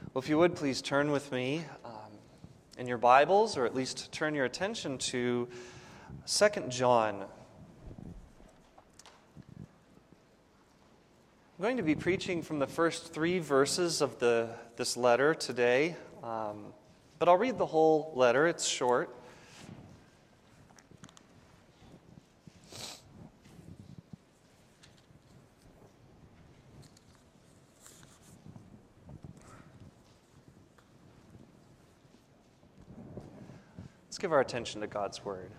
Well, if you would, please turn with me in your Bibles, or at least turn your attention to 2 John. I'm going to be preaching from the first 3 verses of this letter today, but I'll read the whole letter. It's short. Let's give our attention to God's Word.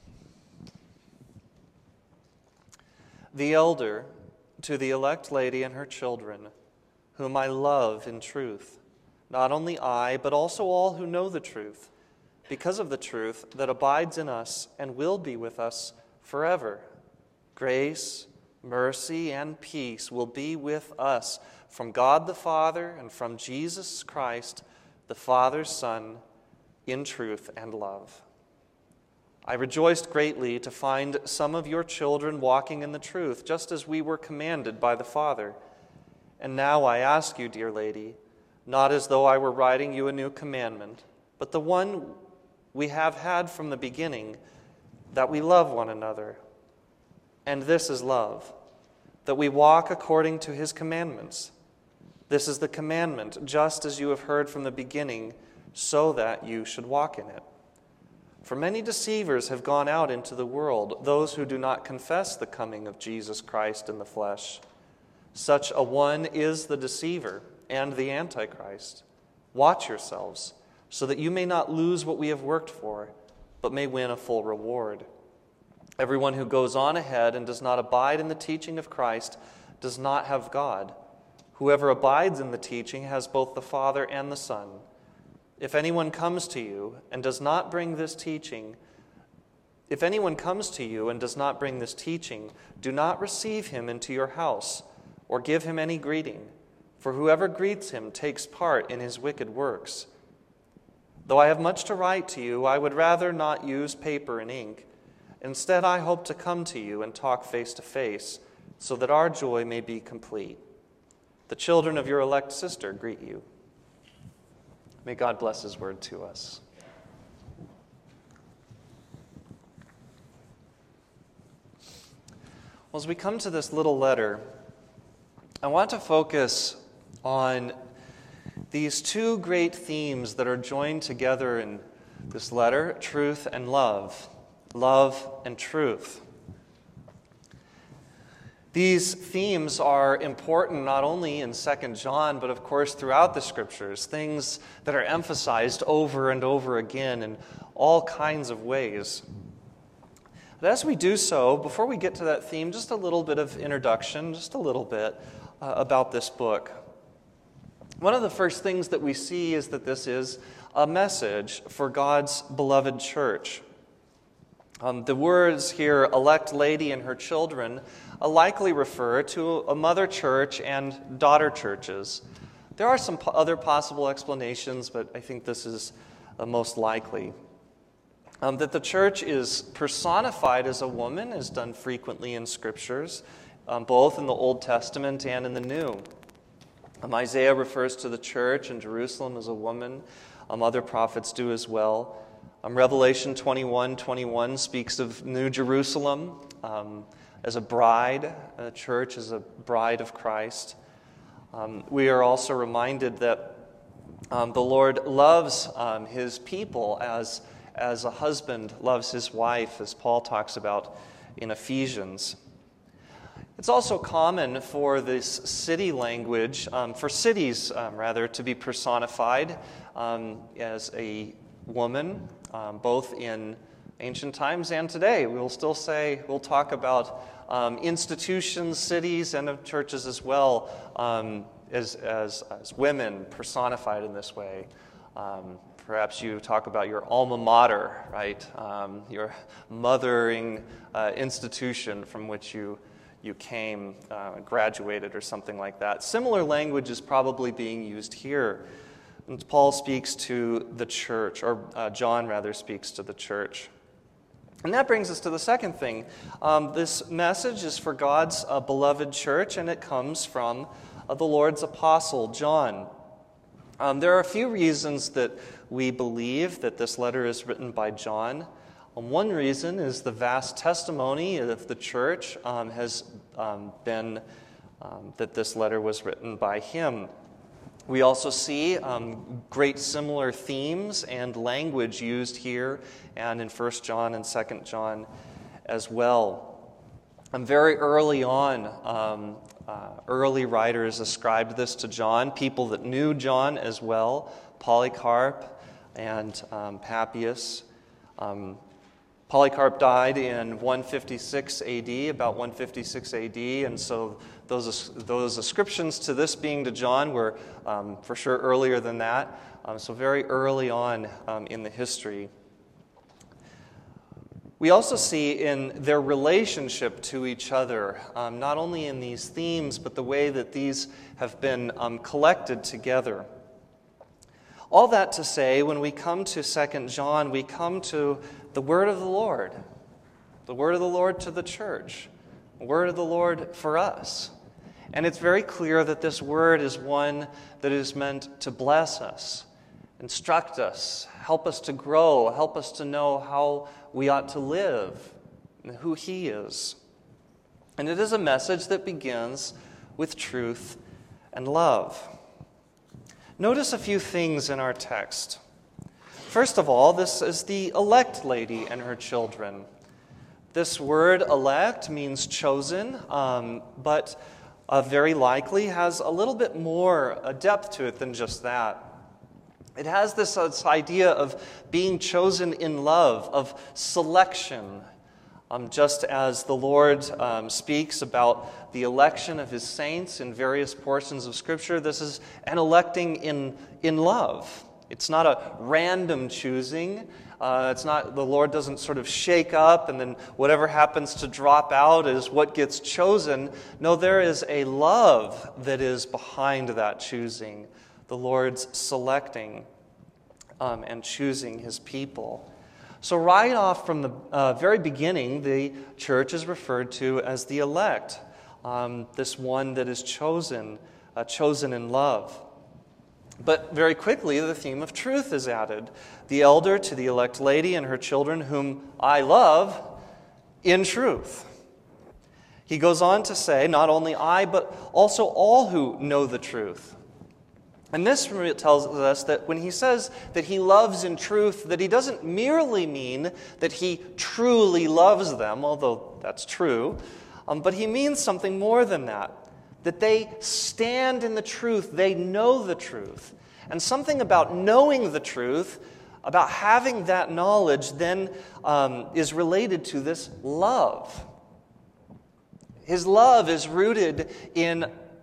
The elder to the elect lady and her children, whom I love in truth, not only I, but also all who know the truth, because of the truth that abides in us and will be with us forever. Grace, mercy, and peace will be with us from God the Father and from Jesus Christ, the Father's Son, in truth and love. I rejoiced greatly to find some of your children walking in the truth, just as we were commanded by the Father. And now I ask you, dear lady, not as though I were writing you a new commandment, but the one we have had from the beginning, that we love one another. And this is love, that we walk according to his commandments. This is the commandment, just as you have heard from the beginning, so that you should walk in it. For many deceivers have gone out into the world, those who do not confess the coming of Jesus Christ in the flesh. Such a one is the deceiver and the Antichrist. Watch yourselves, so that you may not lose what we have worked for, but may win a full reward. Everyone who goes on ahead and does not abide in the teaching of Christ does not have God. Whoever abides in the teaching has both the Father and the Son. If anyone comes to you and does not bring this teaching, do not receive him into your house or give him any greeting, for whoever greets him takes part in his wicked works. Though I have much to write to you, I would rather not use paper and ink. Instead, I hope to come to you and talk face to face, so that our joy may be complete. The children of your elect sister greet you. May God bless his word to us. Well, as we come to this little letter, I want to focus on these 2 great themes that are joined together in this letter, truth and love. Love and truth. These themes are important not only in 2 John, but of course throughout the Scriptures, things that are emphasized over and over again in all kinds of ways. But as we do so, before we get to that theme, just a little bit of introduction, just a little bit about this book. One of the first things that we see is that this is a message for God's beloved church. The words here, elect lady and her children, likely refer to a mother church and daughter churches. There are some other possible explanations, but I think this is most likely. That the church is personified as a woman is done frequently in Scriptures, both in the Old Testament and in the New. Isaiah refers to the church in Jerusalem as a woman. Other prophets do as well. Revelation 21:21 speaks of New Jerusalem as a bride, a church as a bride of Christ. We are also reminded that the Lord loves his people as a husband loves his wife, as Paul talks about in Ephesians. It's also common for this city language, for cities to be personified as a woman, both in ancient times and today. We'll talk about institutions, cities, and churches as well as women personified in this way. Perhaps you talk about your alma mater, right? Your mothering institution from which you came, graduated, or something like that. Similar language is probably being used here. And Paul speaks to the church, or John rather speaks to the church. And that brings us to the second thing. This message is for God's beloved church, and it comes from the Lord's apostle, John. There are a few reasons that we believe that this letter is written by John. One reason is the vast testimony of the church has been that this letter was written by him. We also see great similar themes and language used here and in 1 John and 2 John as well. Very early on, early writers ascribed this to John, people that knew John as well, Polycarp and Papias. Polycarp died in 156 AD, about 156 AD, and so those ascriptions to this being to John were for sure earlier than that, so very early on in the history. We also see in their relationship to each other, not only in these themes, but the way that these have been collected together. All that to say, when we come to 2 John, we come to the word of the Lord to the church, the word of the Lord for us. And it's very clear that this word is one that is meant to bless us, instruct us, help us to grow, help us to know how we ought to live and who He is. And it is a message that begins with truth and love. Notice a few things in our text. First of all, this is the elect lady and her children. This word elect means chosen, but very likely has a little bit more depth to it than just that. It has this idea of being chosen in love, of selection. Just as the Lord speaks about the election of His saints in various portions of Scripture, this is an electing in love. It's not a random choosing. It's not, the Lord doesn't sort of shake up and then whatever happens to drop out is what gets chosen. No, there is a love that is behind that choosing. The Lord's selecting and choosing His people. So right off from the very beginning, the church is referred to as the elect, this one that is chosen in love. But very quickly, the theme of truth is added. The elder to the elect lady and her children, whom I love in truth. He goes on to say, not only I, but also all who know the truth. And this tells us that when he says that he loves in truth, that he doesn't merely mean that he truly loves them, although that's true, but he means something more than that. That they stand in the truth, they know the truth. And something about knowing the truth, about having that knowledge, then is related to this love. His love is rooted in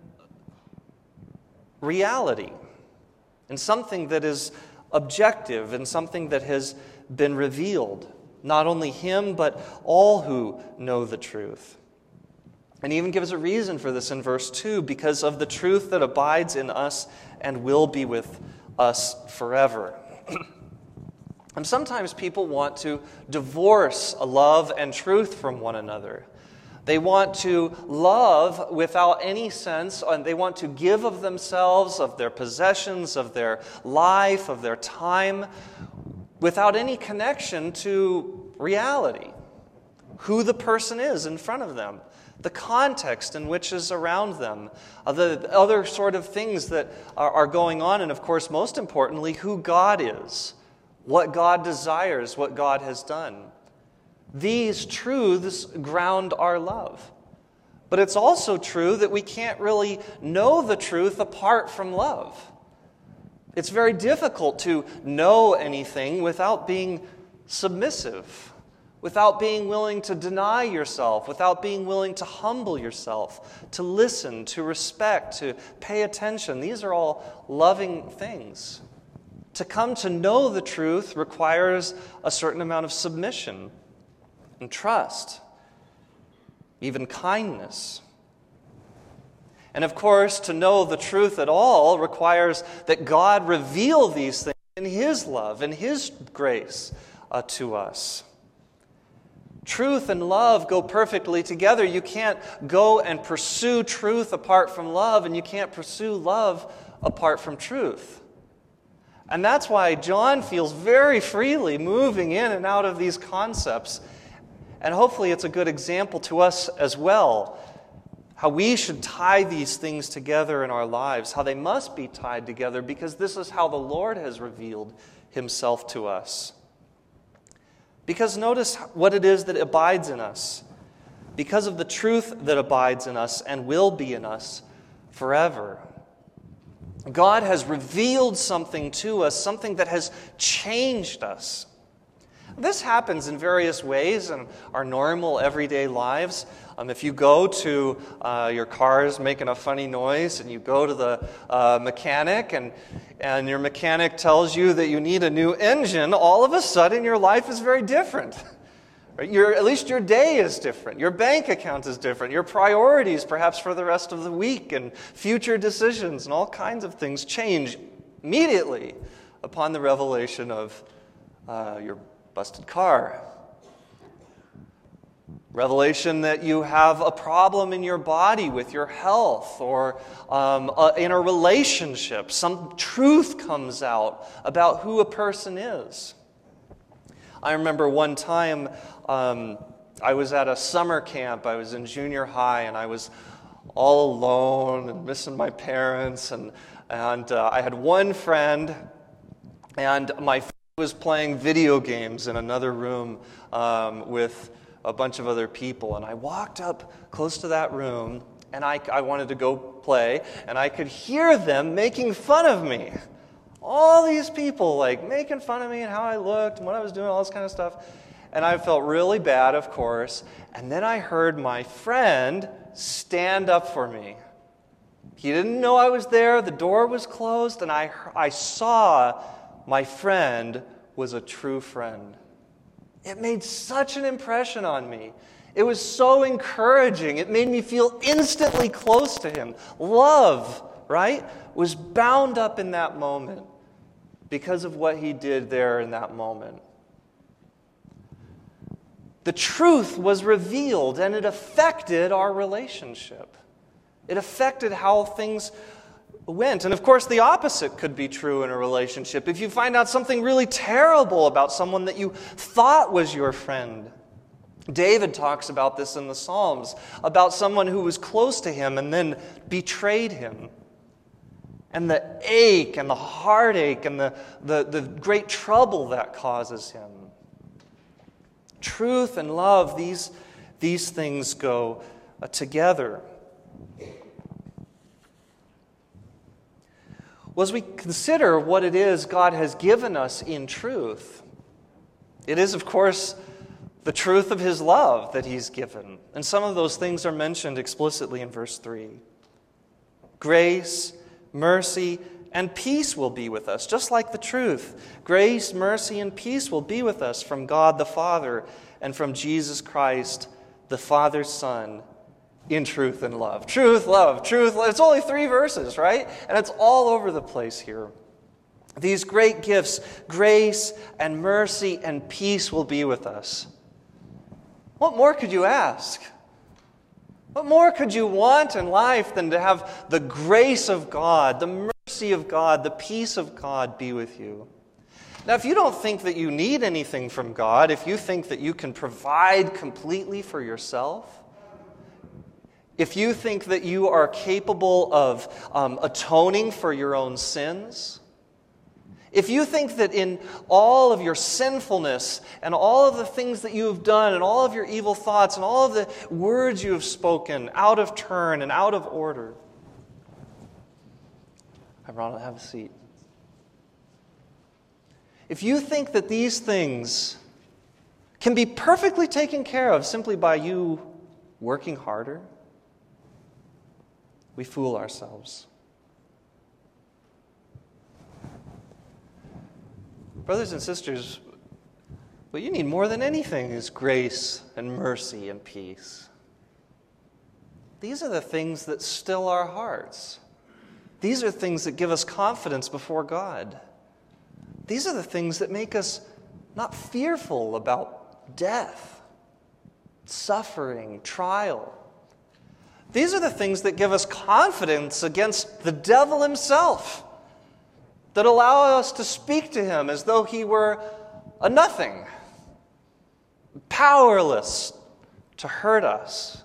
reality, in something that is objective, and something that has been revealed. Not only him, but all who know the truth. And he even gives a reason for this in verse 2, because of the truth that abides in us and will be with us forever. And sometimes people want to divorce love and truth from one another. They want to love without any sense, and they want to give of themselves, of their possessions, of their life, of their time, without any connection to reality, who the person is in front of them, the context in which is around them, the other sort of things that are going on, and of course, most importantly, who God is, what God desires, what God has done. These truths ground our love. But it's also true that we can't really know the truth apart from love. It's very difficult to know anything without being submissive, without being willing to deny yourself, without being willing to humble yourself, to listen, to respect, to pay attention. These are all loving things. To come to know the truth requires a certain amount of submission and trust, even kindness. And of course, to know the truth at all requires that God reveal these things in His love and His grace to us. Truth and love go perfectly together. You can't go and pursue truth apart from love, and you can't pursue love apart from truth. And that's why John feels very freely moving in and out of these concepts. And hopefully it's a good example to us as well, how we should tie these things together in our lives, how they must be tied together, because this is how the Lord has revealed himself to us. Because notice what it is that abides in us. Because of the truth that abides in us and will be in us forever. God has revealed something to us, something that has changed us. This happens in various ways in our normal everyday lives. If you go to your car is making a funny noise and you go to the mechanic and your mechanic tells you that you need a new engine, all of a sudden your life is very different. At least your day is different. Your bank account is different. Your priorities, perhaps for the rest of the week, and future decisions and all kinds of things change immediately upon the revelation of your busted car. Revelation that you have a problem in your body with your health or in a relationship. Some truth comes out about who a person is. I remember one time I was at a summer camp. I was in junior high and I was all alone and missing my parents. And I had one friend, and my friend was playing video games in another room with a bunch of other people. And I walked up close to that room and I wanted to go play, and I could hear them making fun of me. All these people making fun of me and how I looked and what I was doing, all this kind of stuff. And I felt really bad, of course. And then I heard my friend stand up for me. He didn't know I was there. The door was closed. And I saw my friend was a true friend. It made such an impression on me. It was so encouraging. It made me feel instantly close to him. Love, right, was bound up in that moment because of what he did there in that moment. The truth was revealed, and it affected our relationship. It affected how things went. And of course, the opposite could be true in a relationship. If you find out something really terrible about someone that you thought was your friend. David talks about this in the Psalms, about someone who was close to him and then betrayed him. And the ache and the heartache and the great trouble that causes him. Truth and love, these things go together. Well, as we consider what it is God has given us in truth, it is, of course, the truth of his love that he's given. And some of those things are mentioned explicitly in verse 3. Grace, mercy, and peace will be with us, just like the truth. Grace, mercy, and peace will be with us from God the Father and from Jesus Christ, the Father's Son, in truth and love. Truth, love, truth, love. It's only 3 verses, right? And it's all over the place here. These great gifts, grace and mercy and peace will be with us. What more could you ask? What more could you want in life than to have the grace of God, the mercy of God, the peace of God be with you? Now, if you don't think that you need anything from God, if you think that you can provide completely for yourself, if you think that you are capable of atoning for your own sins, if you think that in all of your sinfulness and all of the things that you have done and all of your evil thoughts and all of the words you have spoken out of turn and out of order, Ronald, have a seat. If you think that these things can be perfectly taken care of simply by you working harder, we fool ourselves. Brothers and sisters, what you need more than anything is grace and mercy and peace. These are the things that still our hearts. These are things that give us confidence before God. These are the things that make us not fearful about death, suffering, trial. These are the things that give us confidence against the devil himself. that allow us to speak to him as though he were a nothing, powerless to hurt us.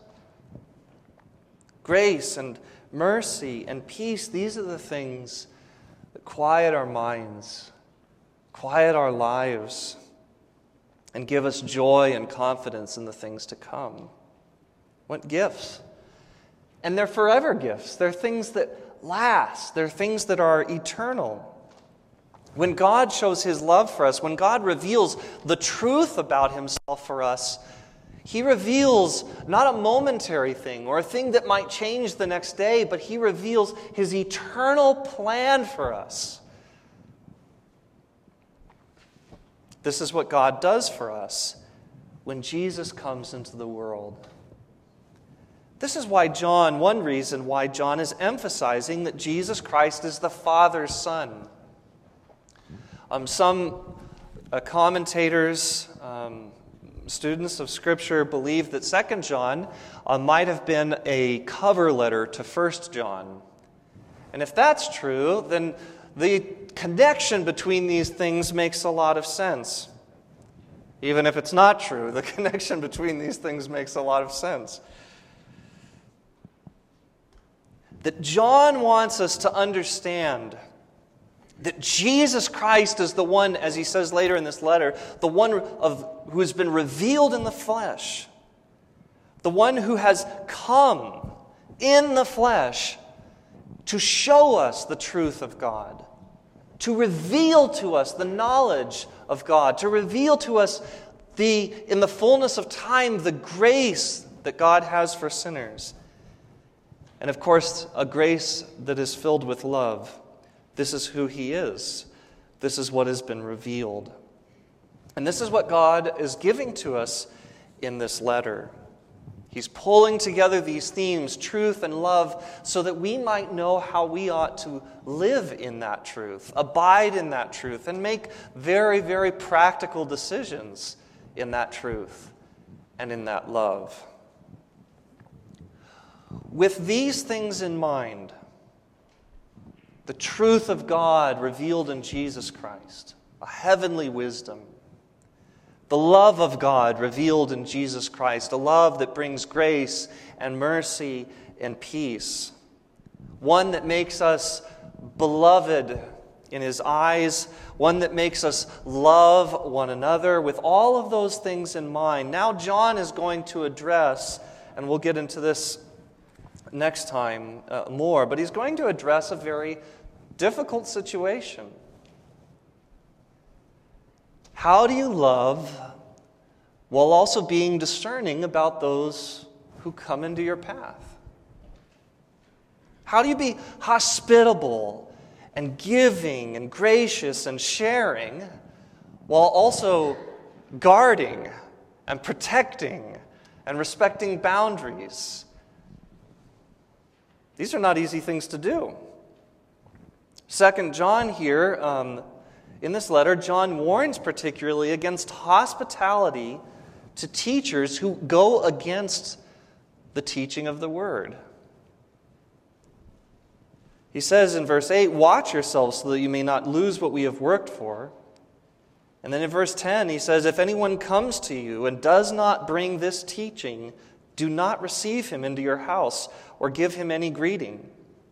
Grace and mercy and peace, these are the things that quiet our minds, quiet our lives, and give us joy and confidence in the things to come. What gifts? And they're forever gifts. They're things that last. They're things that are eternal. When God shows his love for us, when God reveals the truth about himself for us, he reveals not a momentary thing or a thing that might change the next day, but he reveals his eternal plan for us. This is what God does for us when Jesus comes into the world. This is why one reason why John is emphasizing that Jesus Christ is the Father's Son. Some commentators, students of Scripture, believe that 2 John might have been a cover letter to 1 John. And if that's true, then the connection between these things makes a lot of sense. Even if it's not true, the connection between these things makes a lot of sense. That John wants us to understand that Jesus Christ is the one, as he says later in this letter, the one who has been revealed in the flesh, the one who has come in the flesh to show us the truth of God, to reveal to us the knowledge of God, to reveal to us in the fullness of time the grace that God has for sinners. And of course, a grace that is filled with love. This is who he is. This is what has been revealed. And this is what God is giving to us in this letter. He's pulling together these themes, truth and love, so that we might know how we ought to live in that truth, abide in that truth, and make very, very practical decisions in that truth and in that love. With these things in mind, the truth of God revealed in Jesus Christ, a heavenly wisdom, the love of God revealed in Jesus Christ, a love that brings grace and mercy and peace, one that makes us beloved in his eyes, one that makes us love one another. With all of those things in mind, now John is going to address, and we'll get into this next time more, but he's going to address a very difficult situation. How do you love while also being discerning about those who come into your path? How do you be hospitable and giving and gracious and sharing while also guarding and protecting and respecting boundaries? These are not easy things to do. 2 John here, in this letter, John warns particularly against hospitality to teachers who go against the teaching of the Word. He says in verse 8, "Watch yourselves so that you may not lose what we have worked for." And then in verse 10, he says, "If anyone comes to you and does not bring this teaching, do not receive him into your house or give him any greeting."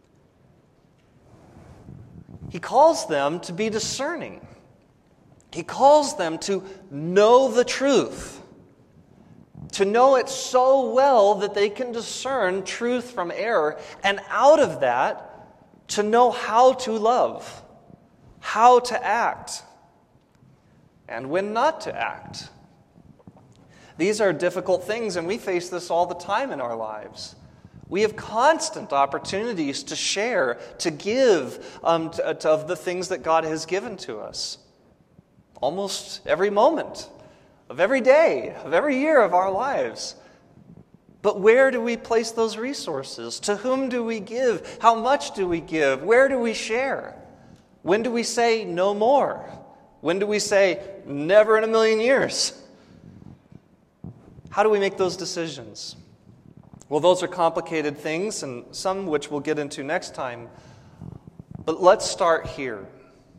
He calls them to be discerning. He calls them to know the truth, to know it so well that they can discern truth from error, and out of that, to know how to love, how to act, and when not to act. These are difficult things, and we face this all the time in our lives. We have constant opportunities to share, to give of the things that God has given to us. Almost every moment of every day, of every year of our lives. But where do we place those resources? To whom do we give? How much do we give? Where do we share? When do we say no more? When do we say never in a million years? How do we make those decisions? Well, those are complicated things, and some which we'll get into next time. But let's start here.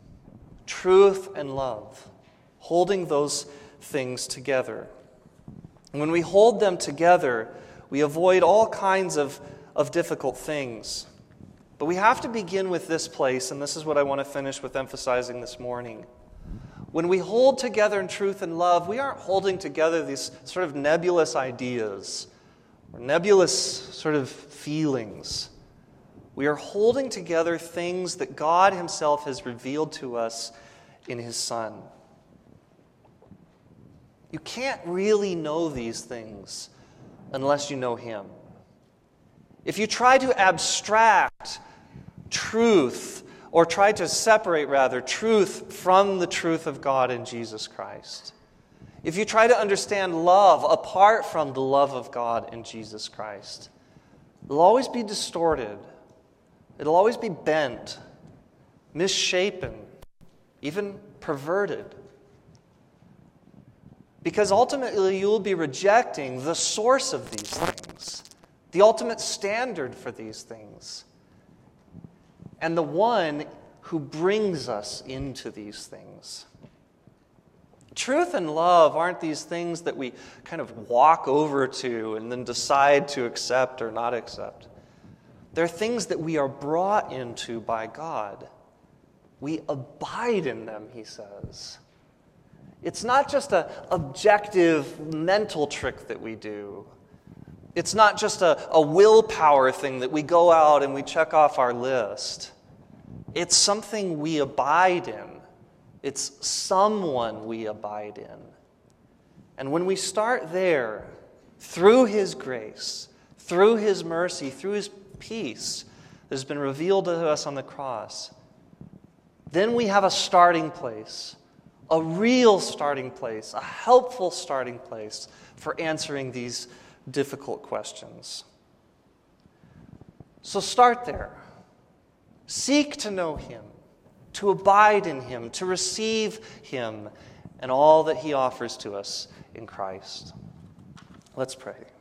truth and love, holding those things together. And when we hold them together, we avoid all kinds of difficult things. But we have to begin with this place, and this is what I want to finish with emphasizing this morning. When we hold together in truth and love, we aren't holding together these sort of nebulous ideas or nebulous sort of feelings. We are holding together things that God Himself has revealed to us in His Son. You can't really know these things unless you know Him. If you try to abstract truth, or try to separate, rather, truth from the truth of God in Jesus Christ, if you try to understand love apart from the love of God in Jesus Christ, it'll always be distorted. It'll always be bent, misshapen, even perverted. Because ultimately you will be rejecting the source of these things, the ultimate standard for these things, and the one who brings us into these things. Truth and love aren't these things that we kind of walk over to and then decide to accept or not accept. They're things that we are brought into by God. We abide in them, he says. It's not just an objective mental trick that we do. It's not just a willpower thing that we go out and we check off our list. It's something we abide in. It's someone we abide in. And when we start there, through His grace, through His mercy, through His peace that has been revealed to us on the cross, then we have a starting place, a real starting place, a helpful starting place for answering these difficult questions. So start there. Seek to know Him, to abide in Him, to receive Him and all that He offers to us in Christ. Let's pray.